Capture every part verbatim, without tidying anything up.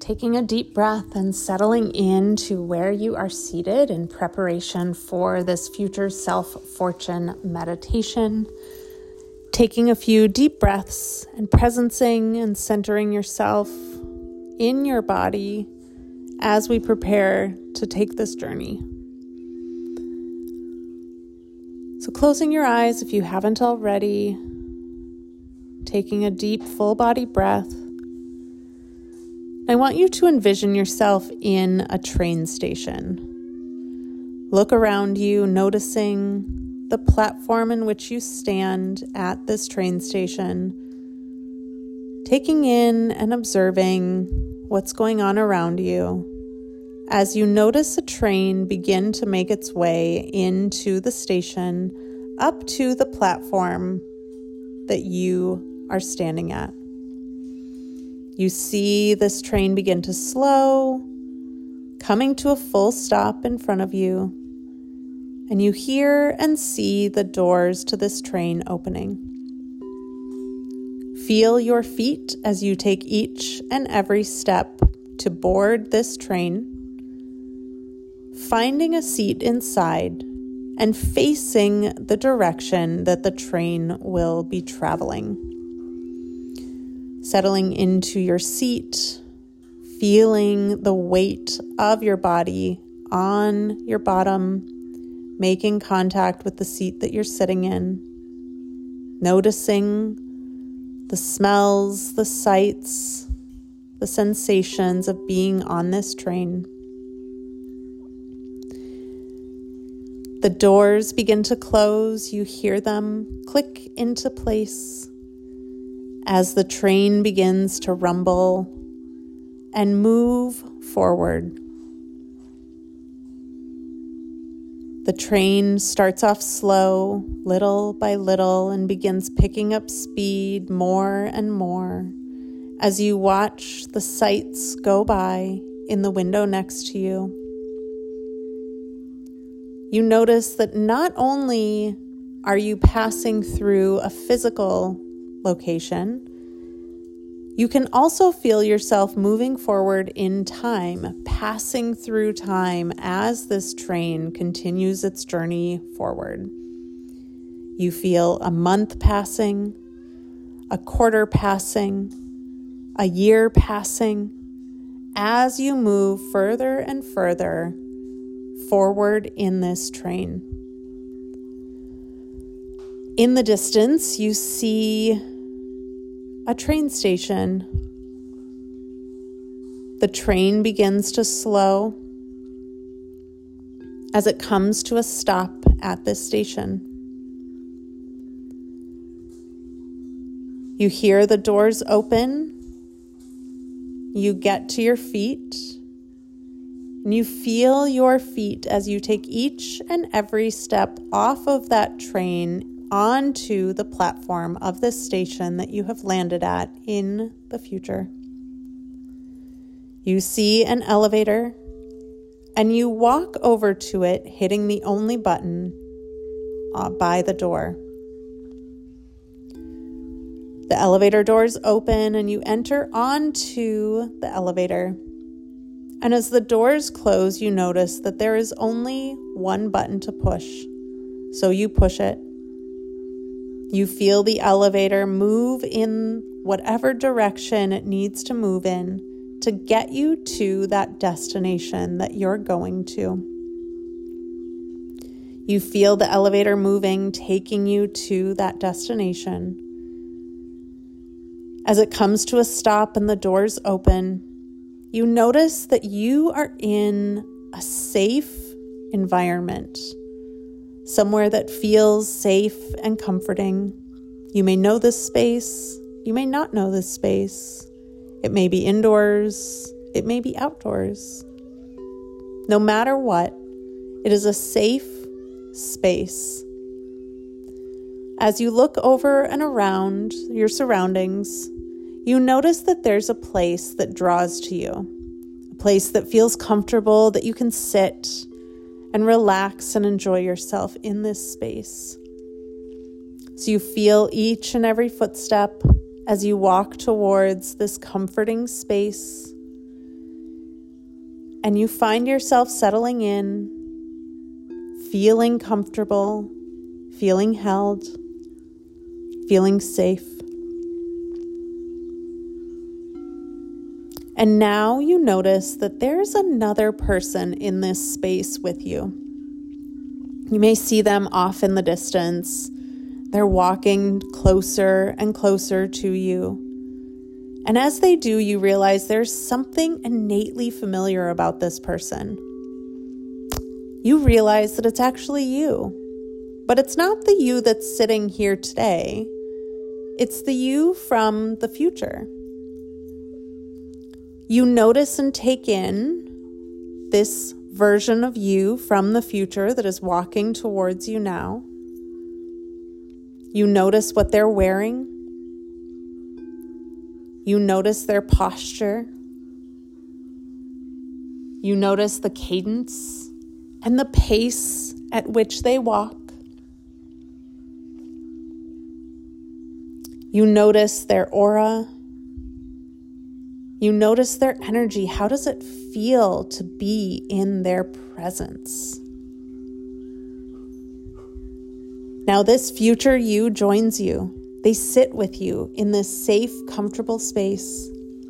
taking a deep breath and settling into where you are seated in preparation for this future self-fortune meditation. Taking a few deep breaths and presencing and centering yourself in your body as we prepare to take this journey. So closing your eyes if you haven't already, taking a deep full body breath. I want you to envision yourself in a train station. Look around you, noticing the platform in which you stand at this train station, taking in and observing what's going on around you as you notice a train begin to make its way into the station up to the platform that you are standing at. You see this train begin to slow, coming to a full stop in front of you, and you hear and see the doors to this train opening. Feel your feet as you take each and every step to board this train, finding a seat inside and facing the direction that the train will be traveling. Settling into your seat, feeling the weight of your body on your bottom, making contact with the seat that you're sitting in, noticing the smells, the sights, the sensations of being on this train. The doors begin to close. You hear them click into place as the train begins to rumble and move forward. The train starts off slow, little by little, and begins picking up speed more and more as you watch the sights go by in the window next to you. You notice that not only are you passing through a physical location, you can also feel yourself moving forward in time, passing through time as this train continues its journey forward. You feel a month passing, a quarter passing, a year passing, as you move further and further forward in this train. In the distance, you see a train station. The train begins to slow as it comes to a stop at this station. You hear the doors open. You get to your feet, and you feel your feet as you take each and every step off of that train onto the platform of this station that you have landed at in the future. You see an elevator, and you walk over to it, hitting the only button uh, by the door. The elevator doors open, and you enter onto the elevator. And as the doors close, you notice that there is only one button to push, so you push it. You feel the elevator move in whatever direction it needs to move in to get you to that destination that you're going to. You feel the elevator moving, taking you to that destination. As it comes to a stop and the doors open, you notice that you are in a safe environment. Somewhere that feels safe and comforting. You may know this space. You may not know this space. It may be indoors. It may be outdoors. No matter what, it is a safe space. As you look over and around your surroundings, you notice that there's a place that draws to you. A place that feels comfortable, that you can sit and relax and enjoy yourself in this space. So you feel each and every footstep as you walk towards this comforting space. and you find yourself settling in, feeling comfortable, feeling held, feeling safe. And now you notice that there's another person in this space with you. You may see them off in the distance. They're walking closer and closer to you. And as they do, you realize there's something innately familiar about this person. You realize that it's actually you. But it's not the you that's sitting here today. It's the you from the future. You notice and take in this version of you from the future that is walking towards you now. You notice what they're wearing. You notice their posture. You notice the cadence and the pace at which they walk. You notice their aura. You notice their energy. How does it feel to be in their presence? Now this future you joins you. They sit with you in this safe, comfortable space.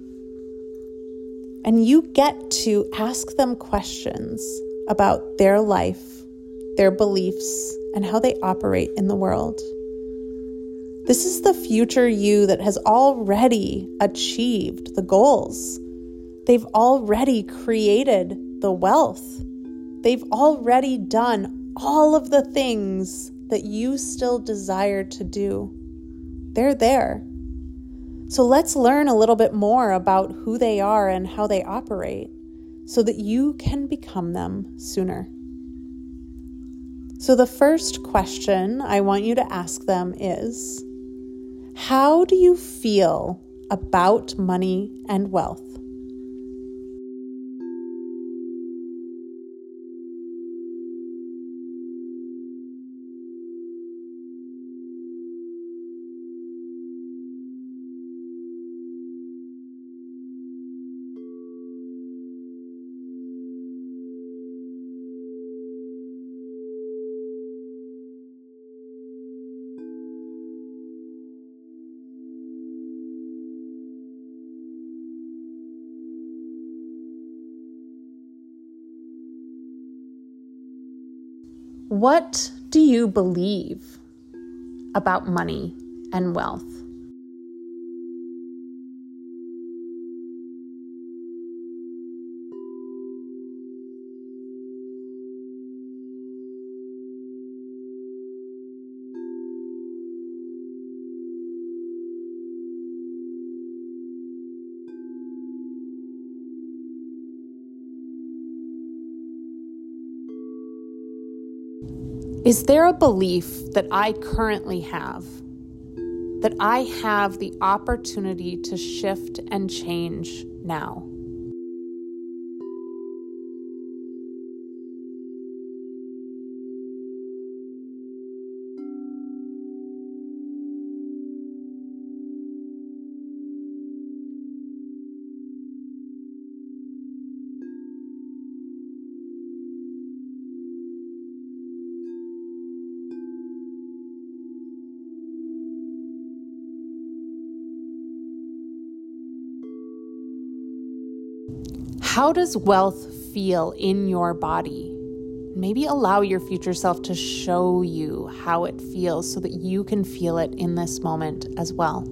And you get to ask them questions about their life, their beliefs, and how they operate in the world. This is the future you that has already achieved the goals. They've already created the wealth. They've already done all of the things that you still desire to do. They're there. So let's learn a little bit more about who they are and how they operate so that you can become them sooner. So the first question I want you to ask them is, how do you feel about money and wealth? What do you believe about money and wealth? Is there a belief that I currently have, that I have the opportunity to shift and change now? How does wealth feel in your body? Maybe allow your future self to show you how it feels so that you can feel it in this moment as well.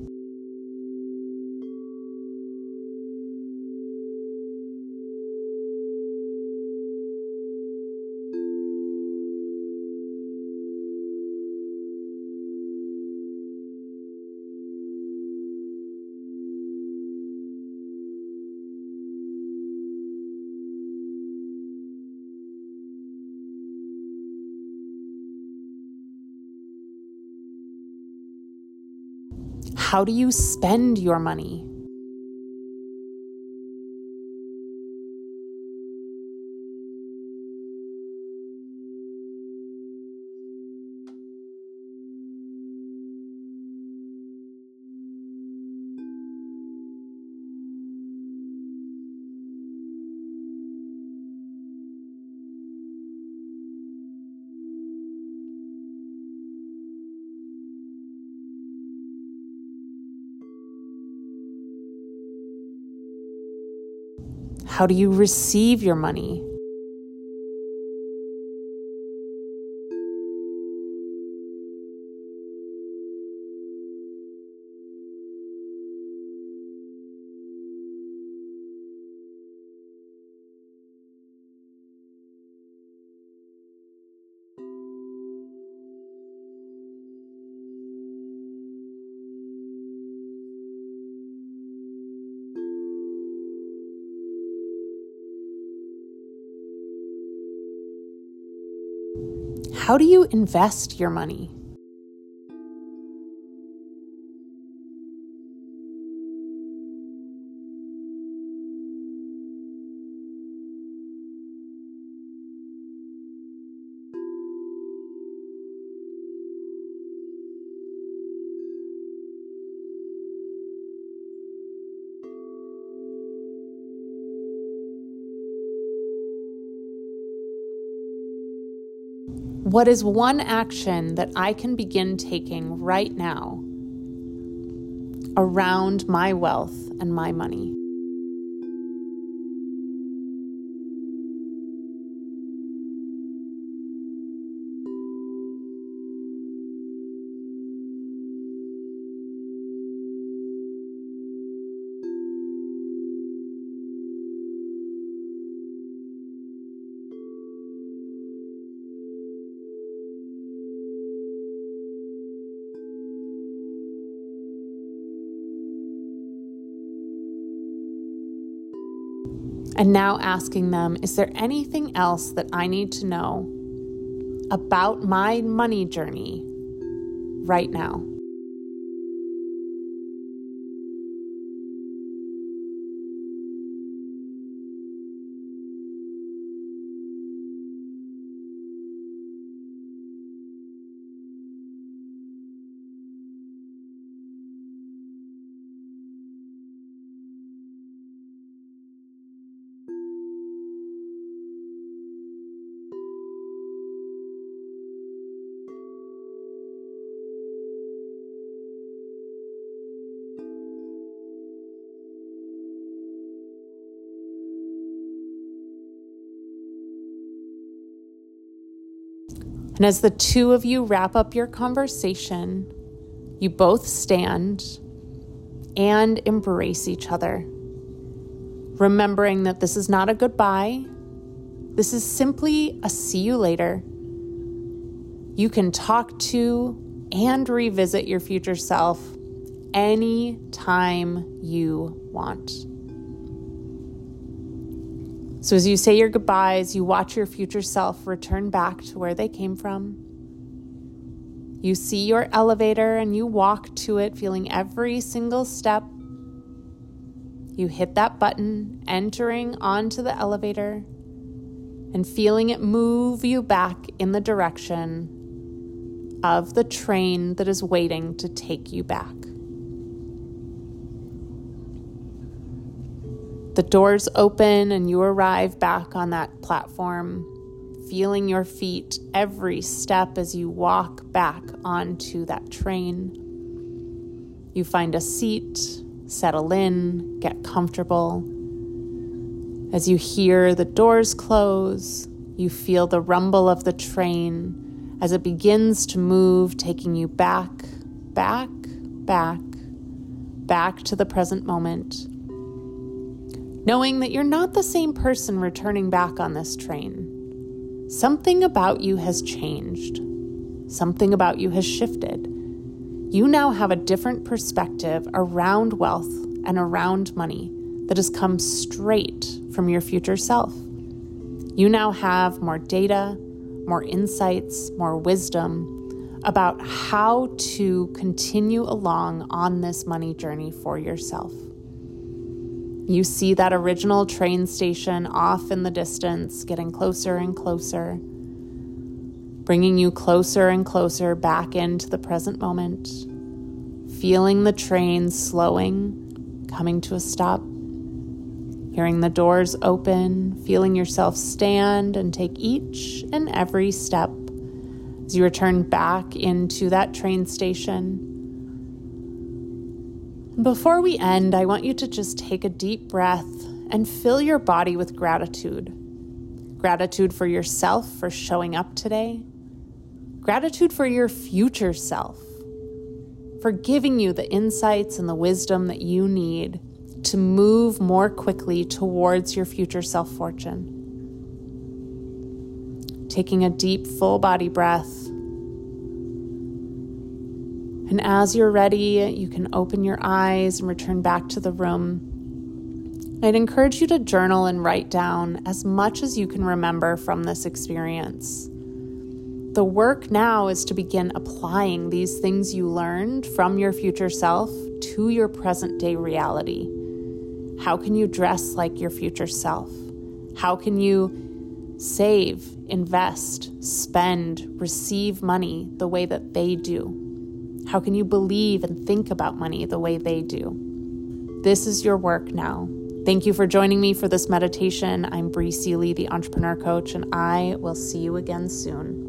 How do you spend your money? How do you receive your money? How do you invest your money? What is one action that I can begin taking right now around my wealth and my money? And now asking them, is there anything else that I need to know about my money journey right now? And as the two of you wrap up your conversation, you both stand and embrace each other, remembering that this is not a goodbye. This is simply a see you later. You can talk to and revisit your future self any time you want. So as you say your goodbyes, you watch your future self return back to where they came from. You see your elevator and you walk to it, feeling every single step. You hit that button, entering onto the elevator and feeling it move you back in the direction of the train that is waiting to take you back. The doors open and you arrive back on that platform, feeling your feet every step as you walk back onto that train. You find a seat, settle in, get comfortable. As you hear the doors close, you feel the rumble of the train as it begins to move, taking you back, back, back, back to the present moment. Knowing that you're not the same person returning back on this train. Something about you has changed. Something about you has shifted. You now have a different perspective around wealth and around money that has come straight from your future self. You now have more data, more insights, more wisdom about how to continue along on this money journey for yourself. You see that original train station off in the distance, getting closer and closer, bringing you closer and closer back into the present moment, feeling the train slowing, coming to a stop, hearing the doors open, feeling yourself stand and take each and every step as you return back into that train station. Before we end, I want you to just take a deep breath and fill your body with gratitude. Gratitude for yourself for showing up today. Gratitude for your future self, for giving you the insights and the wisdom that you need to move more quickly towards your future self-fortune. Taking a deep, full body breath. And as you're ready, you can open your eyes and return back to the room. I'd encourage you to journal and write down as much as you can remember from this experience. The work now is to begin applying these things you learned from your future self to your present day reality. How can you dress like your future self? How can you save, invest, spend, receive money the way that they do? How can you believe and think about money the way they do? This is your work now. Thank you for joining me for this meditation. I'm Bree Seeley, the Entrepreneur Coach, and I will see you again soon.